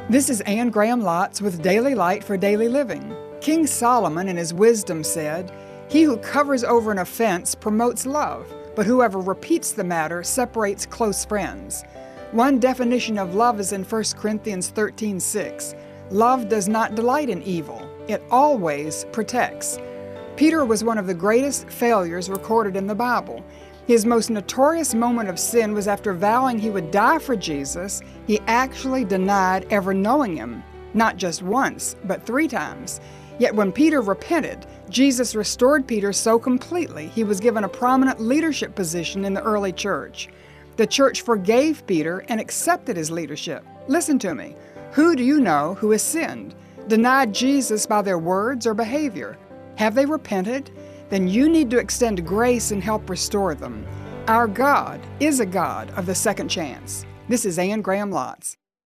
This is Anne Graham Lotz with Daily Light for Daily Living. King Solomon in his wisdom said, "He who covers over an offense promotes love, but whoever repeats the matter separates close friends." One definition of love is in 1 Corinthians 13:6. Love does not delight in evil. It always protects. Peter was one of the greatest failures recorded in the Bible. His most notorious moment of sin was after vowing he would die for Jesus, he actually denied ever knowing him, not just once, but 3 times. Yet when Peter repented, Jesus restored Peter so completely he was given a prominent leadership position in the early church. The church forgave Peter and accepted his leadership. Listen to me. Who do you know who has sinned, denied Jesus by their words or behavior? Have they repented? Then you need to extend grace and help restore them. Our God is a God of the second chance. This is Anne Graham Lotz.